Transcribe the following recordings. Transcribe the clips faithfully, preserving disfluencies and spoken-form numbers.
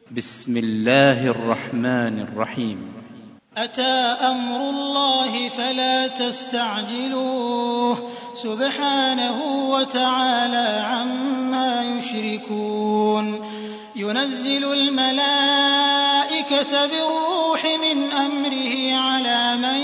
بسم الله الرحمن الرحيم. أتى أمر الله فلا تستعجلوه سبحانه وتعالى عما يشركون. ينزل الملائكة بالروح من أمره على من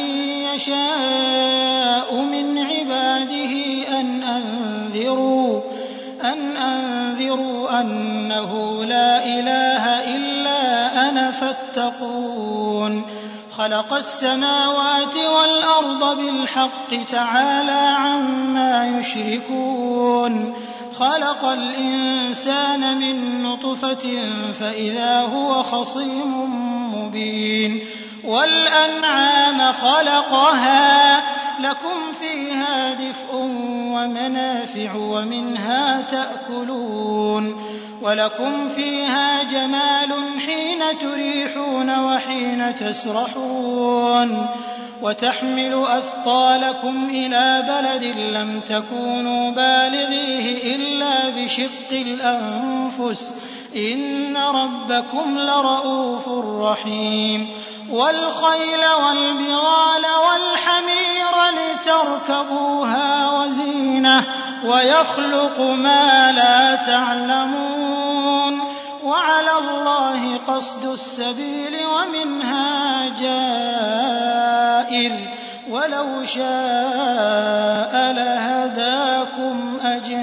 يشاء من عباده أن أنذروا أن أنذروا أنه لا إله إلا أنا فاتقون. خلق السماوات والأرض بالحق تعالى عما يشركون. خلق الإنسان من نطفة فإذا هو خصيم مبين. والأنعام خلقها لكم فيها دفء ومنافع ومنها تأكلون. ولكم فيها جمال حين تريحون وحين تسرحون. وتحمل أثقالكم إلى بلد لم تكونوا بالغيه إلا بشق الأنفس إن ربكم لرؤوف رحيم. والخيل والبغال والحمير لتركبوها وزينة ويخلق ما لا تعلمون. وعلى الله قصد السبيل ومنها جائر ولو شاء لهداكم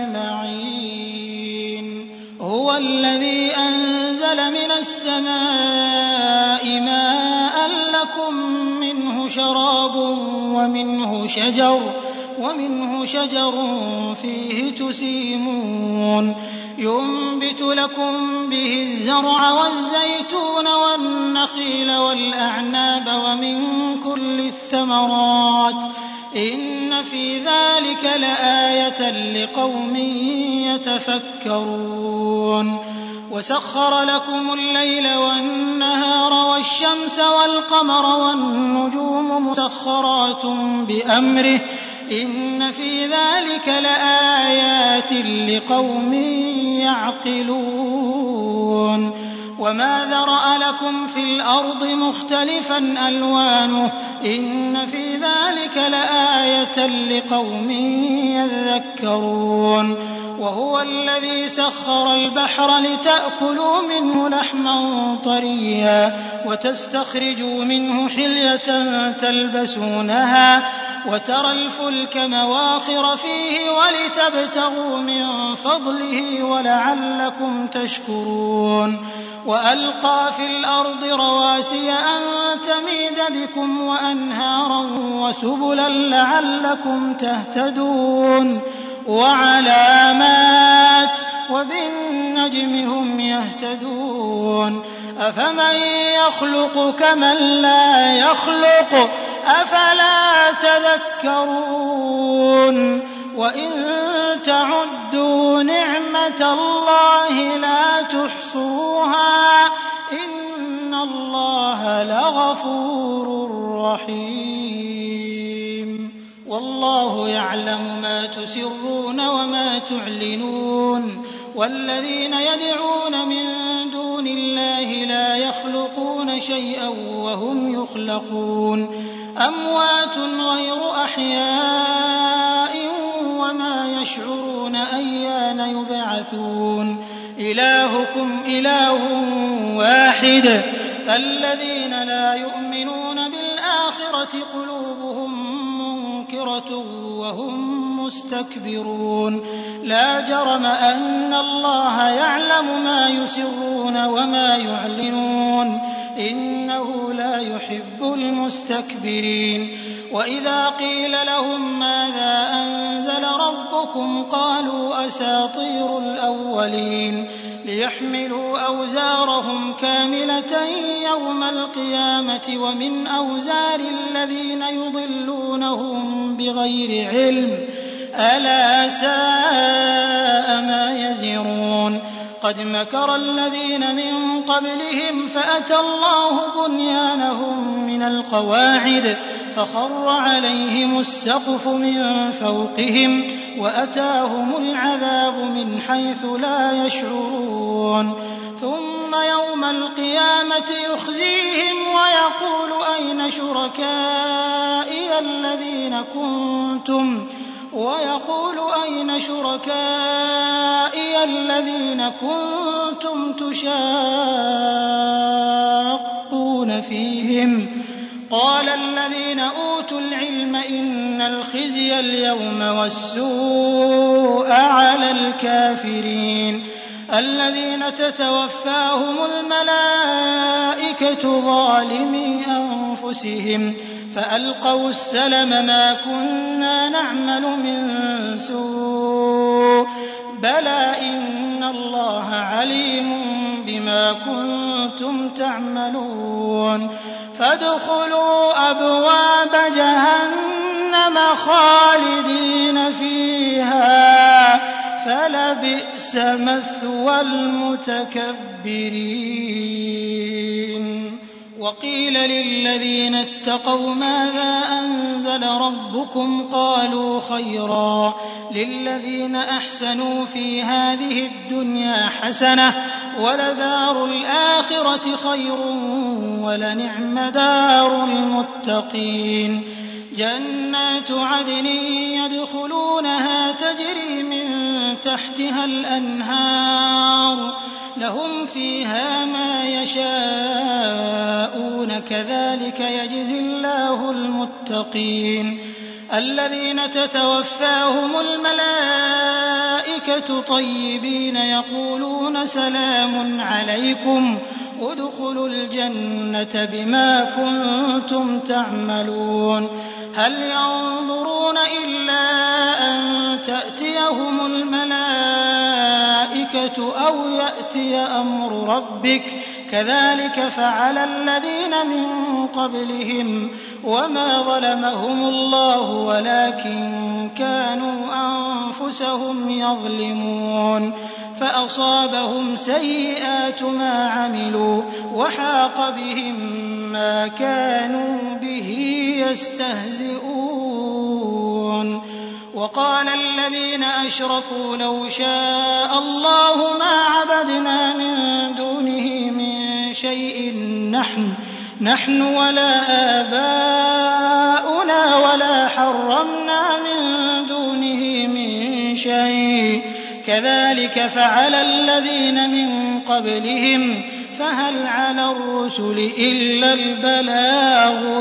أجمعين. هو الذي أنزل من السماء ماء لكم منه شراب ومنه شجر ومنه شجر فيه تسيمون. ينبت لكم به الزرع والزيتون والنخيل والأعناب ومن كل الثمرات إن في ذلك لآية لقوم يتفكرون. وسخر لكم الليل والنهار والشمس والقمر والنجوم مسخرات بأمره إن في ذلك لآيات لقوم يعقلون. وما ذرأ لكم في الأرض مختلفا ألوانه إن في ذلك لآية لقوم يذكرون. وهو الذي سخر البحر لتأكلوا منه لحما طريا وتستخرجوا منه حلية تلبسونها وترى الفلك مواخر فيه ولتبتغوا من فضله ولعلكم تشكرون. وألقى في الأرض رواسي أن تميد بكم وأنهارا وسبلا لعلكم تهتدون. وعلامات وبالنجم هم يهتدون. أفمن يخلق كمن لا يخلق أفلا تذكرون. وإن تعدوا نعمة الله لا تحصوها إن الله لغفور رحيم. والله يعلم ما تسرون وما تعلنون. والذين يدعون من دون الله لا يخلقون شيئا وهم يخلقون. أموات غير أحياء وما يشعرون أيان يبعثون. إلهكم إله واحد فالذين لا يؤمنون بالآخرة قلوبهم منكرة وهم مستكبرون. لا جرم أن الله يعلم ما يسرون وما يعلنون إنه لا يحب المستكبرين. وإذا قيل لهم ماذا أنزل ربكم قالوا أساطير الأولين ليحملوا أوزارهم كاملة يوم القيامة ومن أوزار الذين يضلونهم بغير علم ألا ساء ما يزرون. قد مكر الذين من قبلهم فأتى الله بنيانهم من القواعد فخر عليهم السقف من فوقهم وأتاهم العذاب من حيث لا يشعرون. ثم يوم القيامة يخزيهم ويقول أين شركائي الذين كنتم ويقول أين شركائي الذين كنتم تشاقون فيهم قال الذين أوتوا العلم إن الخزي اليوم والسوء على الكافرين الذين تتوفاهم الملائكة ظالمي أنفسهم فألقوا السلم ما كنا نعمل من سوء بلى إن الله عليم بما كنتم تعملون فادخلوا أبواب جهنم خالدين فيها فلبئس مثوى المتكبرين وقيل للذين اتقوا ماذا أنزل ربكم قالوا خيرا للذين أحسنوا في هذه الدنيا حسنة ولدار الآخرة خير ولنعم دار المتقين جنات عدن يدخلونها تجري من تحتها الأنهار لهم فيها ما يشاءون كذلك يجزي الله المتقين الذين تتوفاهم الملائكة طيبين يقولون سلام عليكم ادخلوا الجنة بما كنتم تعملون هل ينظرون إلا أن تأتيهم الملائكة أو يأتي أمر ربك كذلك فعل الذين من قبلهم وما ظلمهم الله ولكن كانوا أنفسهم يظلمون فأصابهم سيئات ما عملوا وحاق بهم ما كانوا به يستهزئون وقال الذين أشركوا لو شاء الله ما عبدنا من دونه من شيء نحن نحن ولا آباؤنا ولا حرمنا من دونه من شيء كذلك فعل الذين من قبلهم فهل على الرسل إلا البلاغ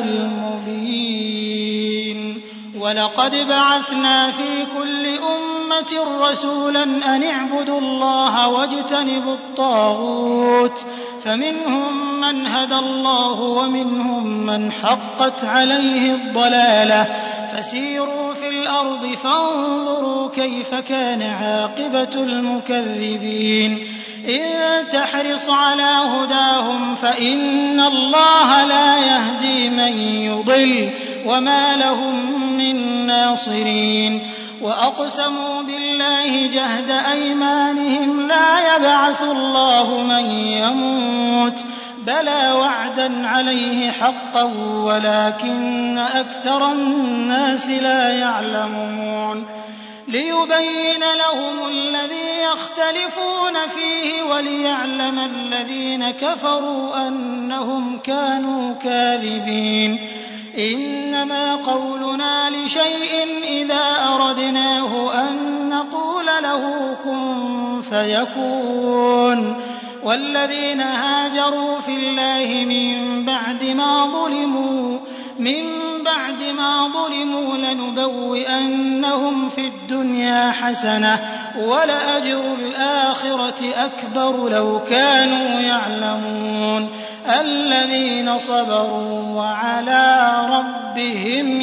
المبين ولقد بعثنا في كل أمة رسولا أن اعبدوا الله واجتنبوا الطاغوت فمنهم من هدى الله ومنهم من حقت عليه الضلالة فسيروا في الأرض فانظروا كيف كان عاقبة المكذبين إن تحرص على هداهم فإن الله لا يهدي من يضل وما لهم من ناصرين وأقسموا بالله جهد أيمانهم لا يبعث الله من يموت بلى وعدا عليه حقا ولكن أكثر الناس لا يعلمون ليبين لهم الذي يختلفون فيه وليعلم الذين كفروا أنهم كانوا كاذبين إنما قولنا لشيء إذا أردناه أن نقول له كن فيكون والذين هاجروا في الله من بعد ما ظلموا من بعد ما ظلموا لنبوئنهم في الدنيا حسنة ولأجر الآخرة أكبر لو كانوا يعلمون الذين صبروا وعلى ربهم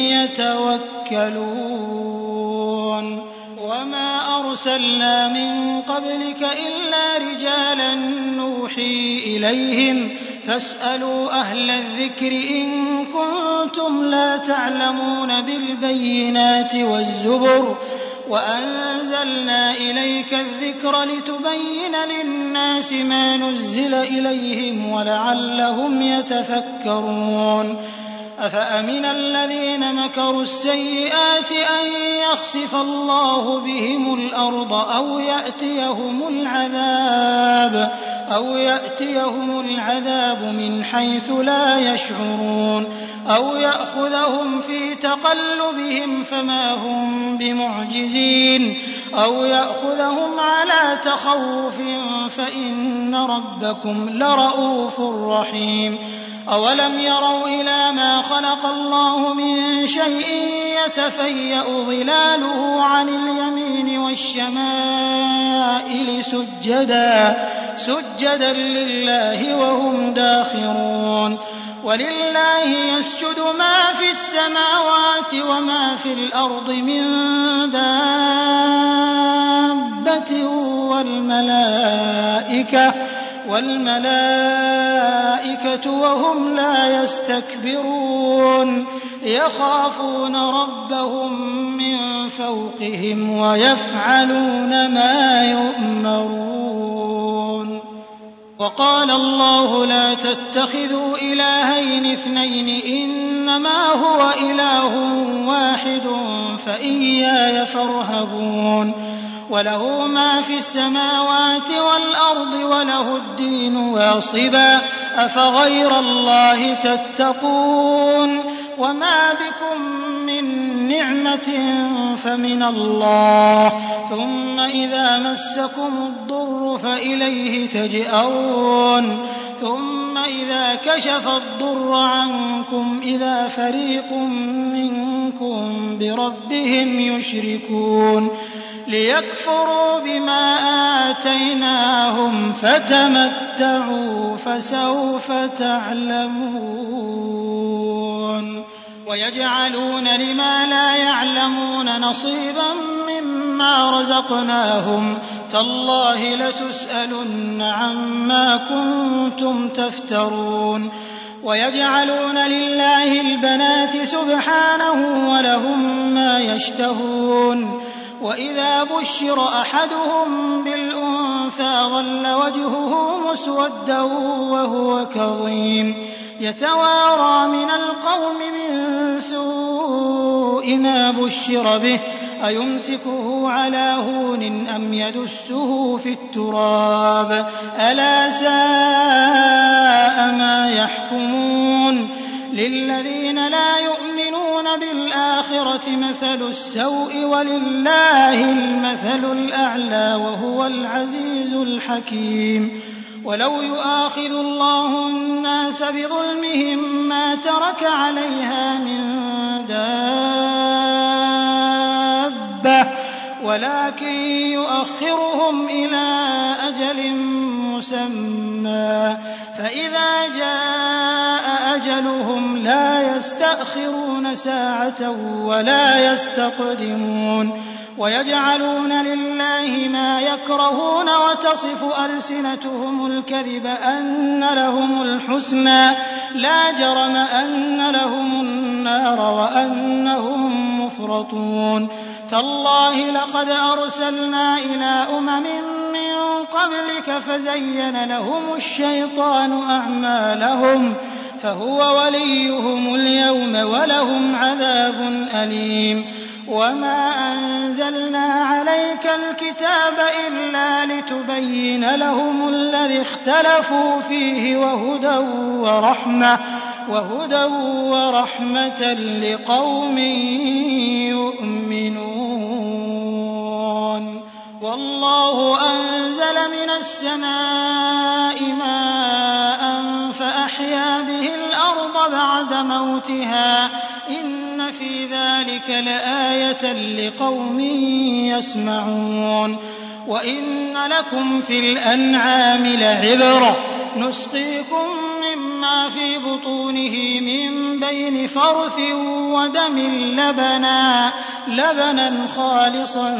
يتوكلون وما أرسلنا من قبلك إلا رجالا نوحي إليهم فاسألوا أهل الذكر إن كنتم لا تعلمون بالبينات والزبر وأنزلنا إليك الذكر لتبين للناس ما نزل إليهم ولعلهم يتفكرون أفأمن الذين مكروا السيئات أن يخسف الله بهم الأرض أو يأتيهم العذاب أو يأتيهم العذاب من حيث لا يشعرون أو يأخذهم في تقلبهم فما هم بمعجزين أو يأخذهم على تخوف فإن ربكم لرءوف رحيم أولم يروا إلى ما خلق الله من شيء يتفيأ ظلاله عن اليمين والشمائل سجدا سجدا لله وهم داخرون ولله يسجد ما في السماوات وما في الأرض من دابة والملائكة والملائكة وهم لا يستكبرون يخافون ربهم من فوقهم ويفعلون ما يؤمرون وقال الله لا تتخذوا إلهين اثنين إنما هو إله واحد فإياي فارهبون وله ما في السماوات والأرض وله الدين واصبا أفغير الله تتقون وما بكم من نعمة فمن الله ثم إذا مسكم الضر فإليه تجأرون ثم إذا كشف الضر عنكم إذا فريق منكم بربهم يشركون ليكفروا بما آتيناهم فتمتعوا فسوف تعلمون ويجعلون لما لا يعلمون نصيبا مما رزقناهم تالله لتسألن عما كنتم تفترون ويجعلون لله البنات سبحانه ولهم ما يشتهون وإذا بشر أحدهم بالأنثى ظل وجهه مسودا وهو كظيم يتوارى من القوم من سوء ما بشر به أيمسكه على هون أم يدسه في التراب ألا ساء ما يحكمون للذين لا يؤمنون بالآخرة مثل السوء ولله المثل الأعلى وهو العزيز الحكيم ولو يؤاخذ الله الناس بظلمهم ما ترك عليها من دابة ولكن يؤخرهم إلى أجل مسمى فإذا جاء أجلهم لا يستأخرون ساعة ولا يستقدمون ويجعلون لله ما يكرهون وتصف ألسنتهم الكذب أن لهم الحسنى لا جرم أن لهم النار وأنهم مفرطون تالله لقد أرسلنا إلى أمم من قبلك فزين لهم الشيطان أعمالهم فهو وليهم اليوم ولهم عذاب أليم وما أنزلنا عليك الكتاب إلا لتبين لهم الذي اختلفوا فيه وهدى ورحمة وهدى ورحمة لقوم يؤمنون والله أنزل من السماء ماء فأحيا به الأرض بعد موتها إن في ذلك لآية لقوم يسمعون وإن لكم في الأنعام لعبرة نسقيكم مما في بطونه من بين فرث ودم لبنا لبنا خالصا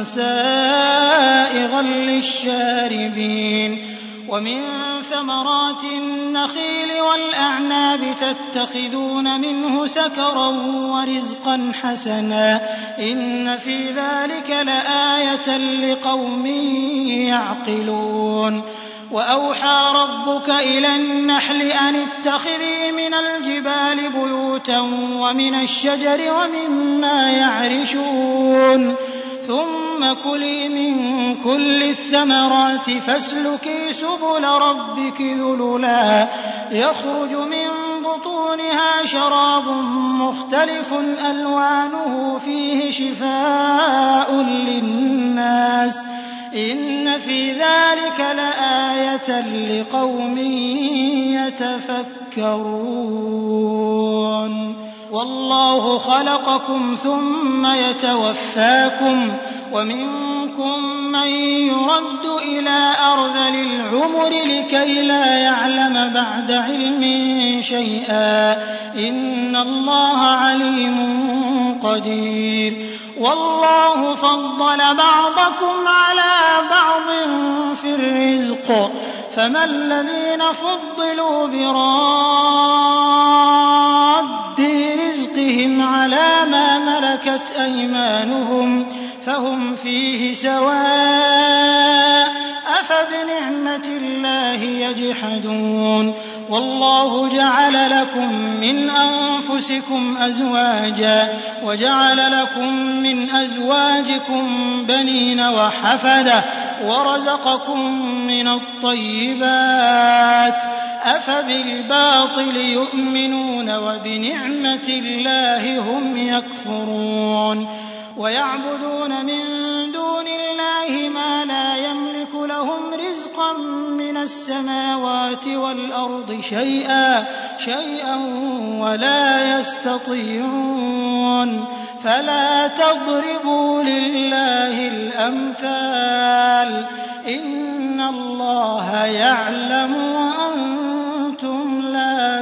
سائغا للشاربين ومن ثمرات النخيل والأعناب تتخذون منه سكرا ورزقا حسنا إن في ذلك لآية لقوم يعقلون وأوحى ربك إلى النحل أن اتخذي من الجبال بيوتا ومن الشجر ومما يعرشون ثم كلي من كل الثمرات فاسلكي سبل ربك ذللا يخرج من بطونها شراب مختلف ألوانه فيه شفاء للناس إن في ذلك لآية لقوم يتفكرون والله خلقكم ثم يتوفاكم ومنكم من يرد إلى أرذل العمر لكي لا يعلم بعد علم شيئا إن الله عليم قدير والله فضل بعضكم على بعض في الرزق فما الذين فضلوا براد رزقهم على ما ملكت أيمانهم فهم فيه سواء أفبنعمة الله يجحدون والله جعل لكم من أنفسكم أزواجا وجعل لكم من أزواجكم بنين وحفدة ورزقكم من الطيبات أفبالباطل يؤمنون وبنعمة الله هم يكفرون ويعبدون من دون الله ما لا يملك لهم رزقا من السماوات والأرض شيئا شيئا ولا يستطيعون فلا تضربوا لله الأمثال إن الله يعلم وأنتم لا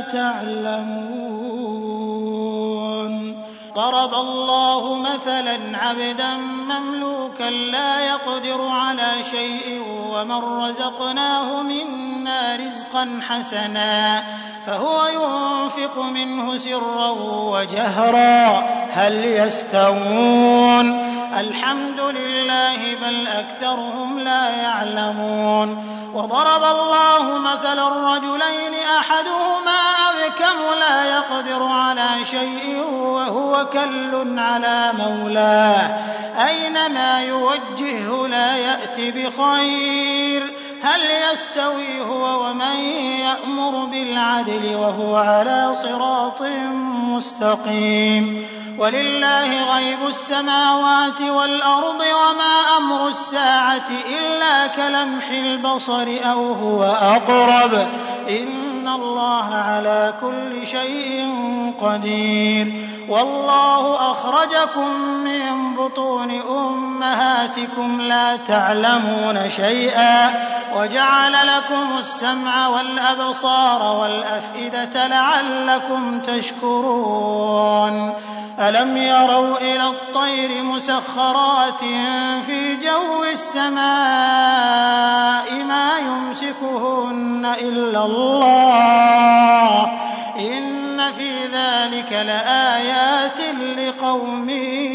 تعلمون ضرب الله مثلا عبدا مملوكا لا يقدر على شيء ومن رزقناه منا رزقا حسنا فهو ينفق منه سرا وجهرا هل يستوون الحمد لله بل أكثرهم لا يعلمون وضرب الله مثلا رجلين أحدهما أبكم لا يقدر على شيء وهو كل على مولاه أينما يوجهه لا يأتي بخير هل يستوي هو ومن يأمر بالعدل وهو على صراط مستقيم ولله غيب السماوات والأرض وما أمر الساعة إلا كلمح البصر أو هو أقرب إن الله على كل شيء قدير والله أخرجكم من بطون أمهاتكم لا تعلمون شيئا وجعل لكم السمع والأبصار والأفئدة لعلكم تشكرون ألم يروا إلى الطير مسخرات في جو السماء ما يمسكهن إلا الله إن في ذلك لآيات لقوم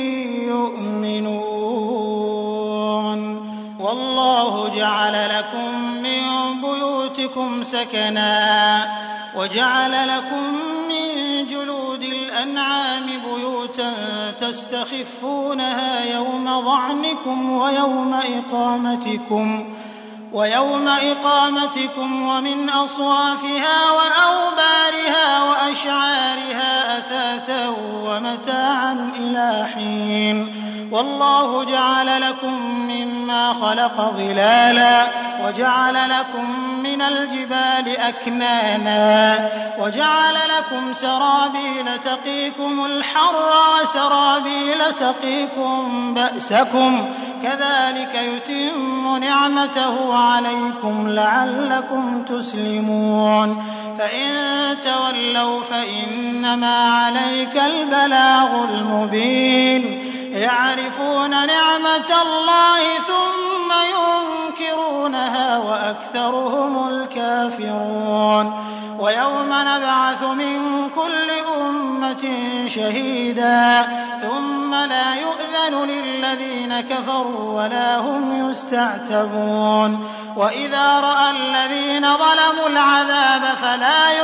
يؤمنون والله جعل لكم من بيوتكم سكنا وجعل لكم من جلود الأنعام بيوتا تستخفونها يوم ظعنكم ويوم إقامتكم ويوم إقامتكم ومن أصوافها وأوبارها وأشعارها أثاثا ومتاعا إلى حين والله جعل لكم مما خلق ظلالا وجعل لكم من الجبال أكنانا وجعل لكم سرابيل تقيكم الحر وسرابيل تقيكم بأسكم كذلك يتم نعمته عليكم لعلكم تسلمون فإن تولوا فإنما عليك البلاغ المبين يعرفون نعمة الله ثم ينكرونها وأكثرهم الكافرون ويوم نبعث من كل أمة شهيدا ثم لا يؤذن للذين كفروا ولا هم يستعتبون وإذا رأى الذين ظلموا العذاب فلا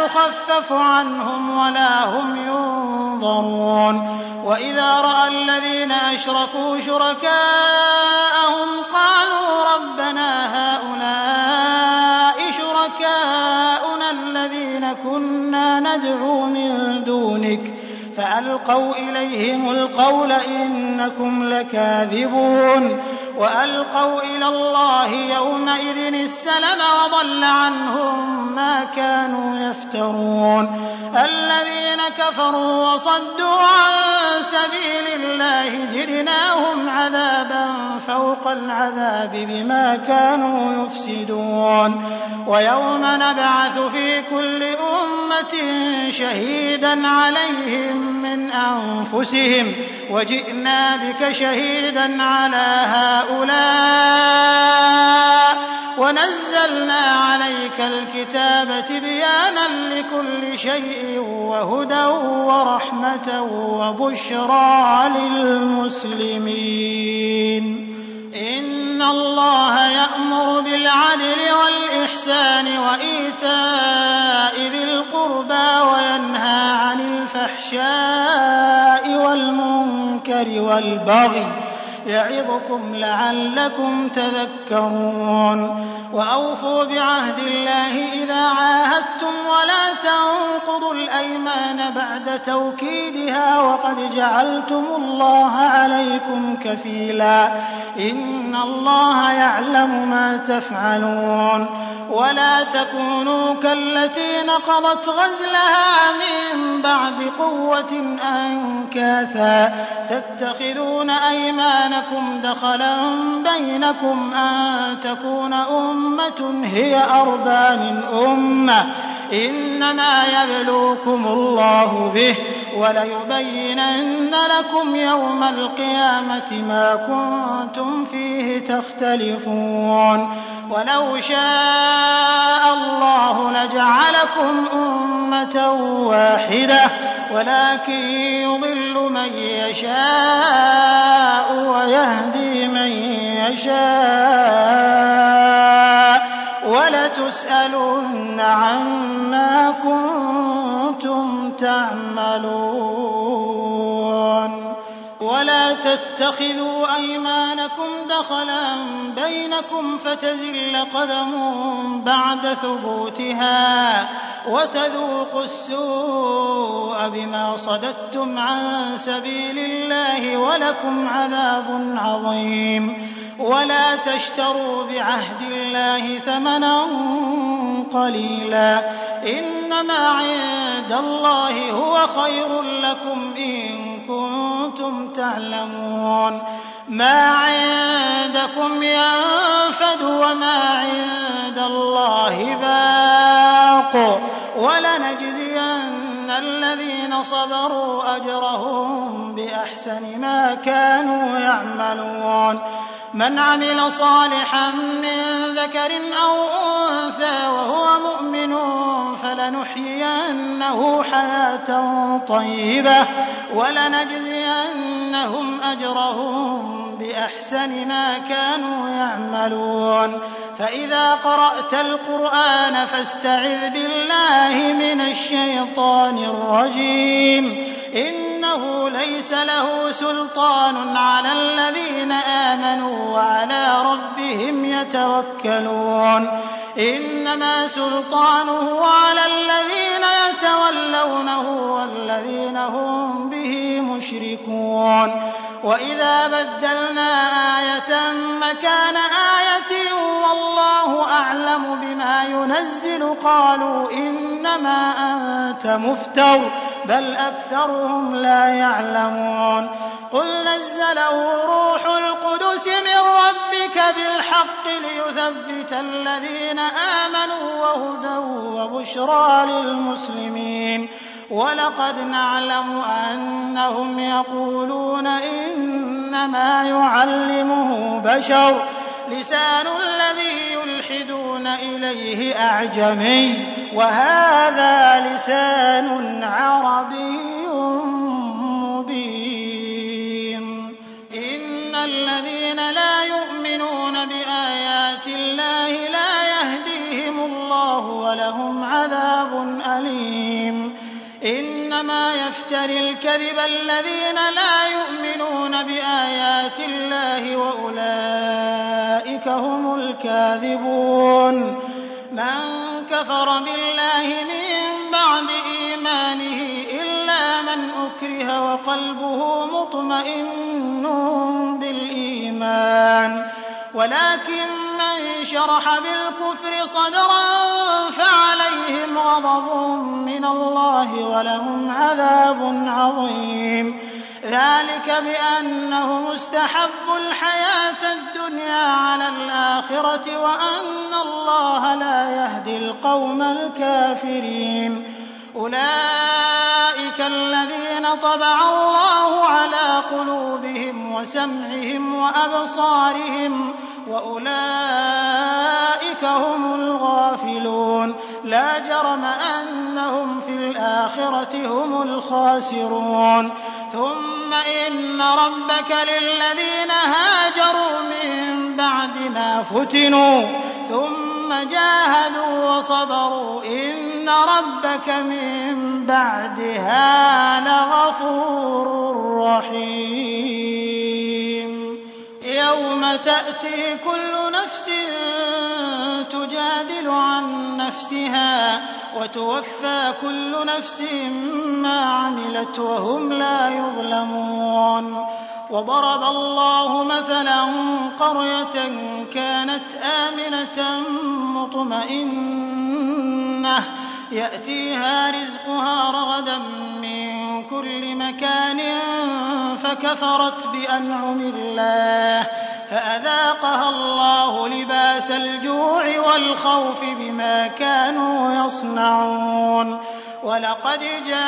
يخفف عنهم ولا هم ينظرون وإذا رأى الذين أشركوا شركاءهم قالوا ربنا هؤلاء شركاؤنا الذين كنا ندعو من دونك فألقوا إليهم القول إنكم لكاذبون وألقوا إلى الله يومئذ السلم وضل عنهم ما كانوا يفترون الذين كفروا وصدوا عن سبيل الله زدناهم عذابا فوق العذاب بما كانوا يفسدون ويوم نبعث في كل أمة شهيدا عليهم من أنفسهم وجئنا بك شهيدا على هؤلاء ونزلنا عليك الكتاب تبيانا لكل شيء وهدى ورحمة وبشرى للمسلمين إن الله يأمر بالعدل والإحسان وإيتاء ذي القربى وينهى عن الفحشاء والمنكر والبغي يعظكم لعلكم تذكرون وأوفوا بعهد الله إذا عاهدتم ولا تنقضوا الأيمان بعد توكيدها وقد جعلتم الله عليكم كفيلا إن الله يعلم ما تفعلون ولا تكونوا كالتي نقضت غزلها من بعد قوة أنكاثا تتخذون أيمانكم دخلا بينكم أن تكون أمة هي أربى من أمة إنما يبلوكم الله به وليبينن لكم يوم القيامة ما كنتم فيه تختلفون ولو شاء الله لجعلكم أمة واحدة ولكن يضل من يشاء ويهدي من يشاء ولتسألن عما كنتم تعملون ولا تتخذوا أيمانكم دخلا بينكم فتزل قدم بعد ثبوتها وتذوقوا السوء بما صددتم عن سبيل الله ولكم عذاب عظيم ولا تشتروا بعهد الله ثمنا قليلا إنما عند الله هو خير لكم إن كنتم تعلمون ما عندكم ينفد وما عند الله باق ولنجزين الذين صبروا أجرهم بأحسن ما كانوا يعملون من عمل صالحا من ذكر أو أنثى وهو مؤمن فلنحيينه حياة طيبة ولنجزينهم أجرهم بأحسن ما كانوا يعملون فإذا قرأت القرآن فاستعذ بالله من الشيطان الرجيم إنه ليس له سلطان على الذين آمنوا وعلى ربهم يتوكلون إنما سلطانه على الذين يتولونه والذين هم به مشركون وإذا بدلنا آية مكان آية والله أعلم بما ينزل قالوا إنما أنت مفتر بل أكثرهم لا يعلمون قل نزله روح القدس من ربك بالحق ليثبت الذين آمنوا وهدى وبشرى للمسلمين ولقد نعلم أنهم يقولون إنما يعلمه بشر لسان الذي يلحدون إليه أعجمي وهذا لسان عربي مبين إن الذين لا يؤمنون بآيات الله لا يهديهم الله ولهم عذاب أليم إنما يفتري الكذب الذين لا يؤمنون بآيات الله وأولئك هم الكاذبون. من كفر بالله من بعد إيمانه إلا من أكره وقلبه مطمئن بالإيمان، ولكن من شرح بالكفر صدرا فعليهم غضب من الله ولهم عذاب عظيم. ذلك بأنهم استحبوا الحياة الدنيا على الآخرة وأن الله لا يهدي القوم الكافرين. أولئك الذين طبع الله على قلوبهم وسمعهم وأبصارهم وأولئك هم الغافلون. لا جرم أنهم في الآخرة هم الخاسرون. ثم إن ربك للذين هاجروا من بعد ما فتنوا ثم جاهدوا وصبروا إن ربك من بعدها لغفور رحيم. يوم تأتي كل نفس تجادل عن نفسها وتوفى كل نفس ما عملت وهم لا يظلمون. وضرب الله مثلا قرية كانت آمنة مطمئنة يأتيها رزقها رغدا من كل مكان فكفرت بأنعم الله فأذاقها الله لباس الجوع والخوف بما كانوا يصنعون. ولقد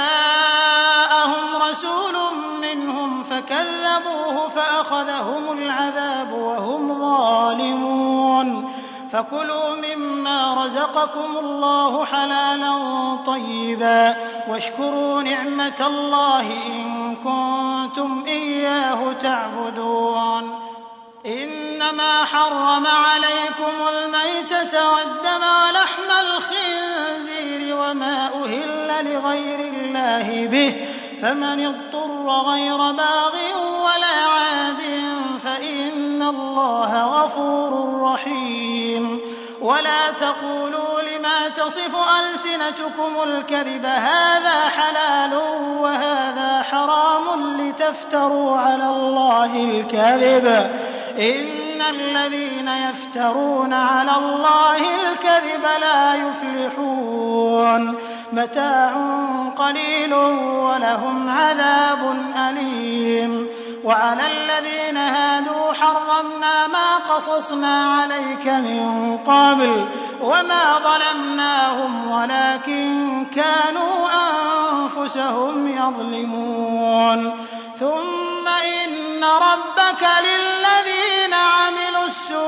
جاءهم رسول منهم فكذبوه فأخذهم العذاب وهم ظالمون. فكلوا مما رزقكم الله حلالا طيبا واشكروا نعمة الله إن كنتم إياه تعبدون. إنما حرم عليكم الميتة والدم ولحم الخنزير وما أهل لغير الله به فمن اضطر غير باغ ولا عاد فإن الله غفور رحيم. ولا تقولوا لما تصف ألسنتكم الكذب هذا حلال وهذا حرام لتفتروا على الله الكذب إن الذين يفترون على الله الكذب لا يفلحون. متاع قليل ولهم عذاب أليم. وعلى الذين هادوا حرمنا ما قصصنا عليك من قبل وما ظلمناهم ولكن كانوا أنفسهم يظلمون. ثم إن ربك للذين عملوا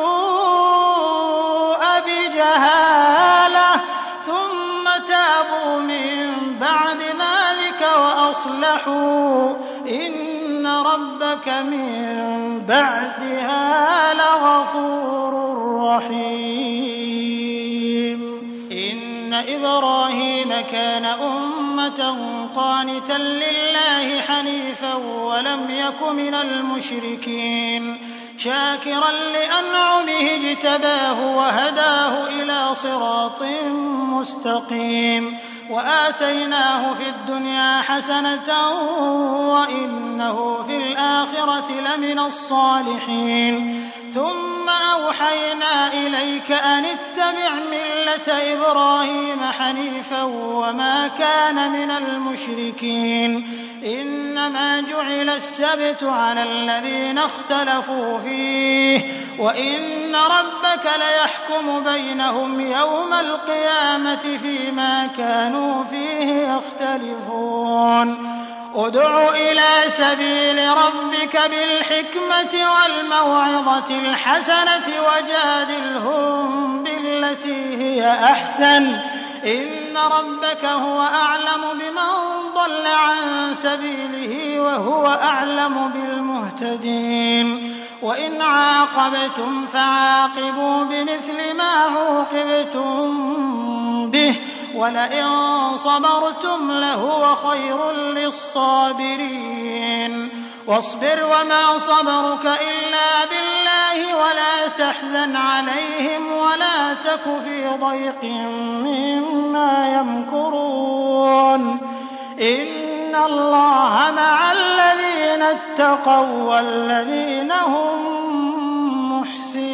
السوء بجهالة ثم تابوا من بعد ذلك وأصلحوا إن ربك من بعدها لغفور رحيم. إن إبراهيم كان أمة قانتا لله حنيفا ولم يك من المشركين شاكرا لأنعمه اجتباه وهداه إلى صراط مستقيم. وآتيناه في الدنيا حسنة وإنه في الآخرة لمن الصالحين. ثم أوحينا إليك أن اتبع ملة إبراهيم حنيفا وما كان من المشركين. إنما جعل السبت على الذين اختلفوا فيه وإن ربك ليحكم بينهم يوم القيامة فيما كانوا فيه يختلفون. ادع إلى سبيل ربك بالحكمة والموعظة الحسنة وجادلهم بالتي هي أحسن إن ربك هو أعلم بمن ضل عن سبيله وهو أعلم بالمهتدين. وإن عاقبتم فعاقبوا بمثل ما عوقبتم به وَلَئِن صَبَرْتُمْ لَهُوَ خَيْرٌ لِّلصَّابِرِينَ وَاصْبِرْ وَمَا صَبْرُكَ إِلَّا بِاللَّهِ وَلَا تَحْزَنْ عَلَيْهِمْ وَلَا تَكُ فِي ضَيْقٍ مِّمَّا يَمْكُرُونَ إِنَّ اللَّهَ مَعَ الَّذِينَ اتَّقَوا وَّالَّذِينَ هُم مُّحْسِنُونَ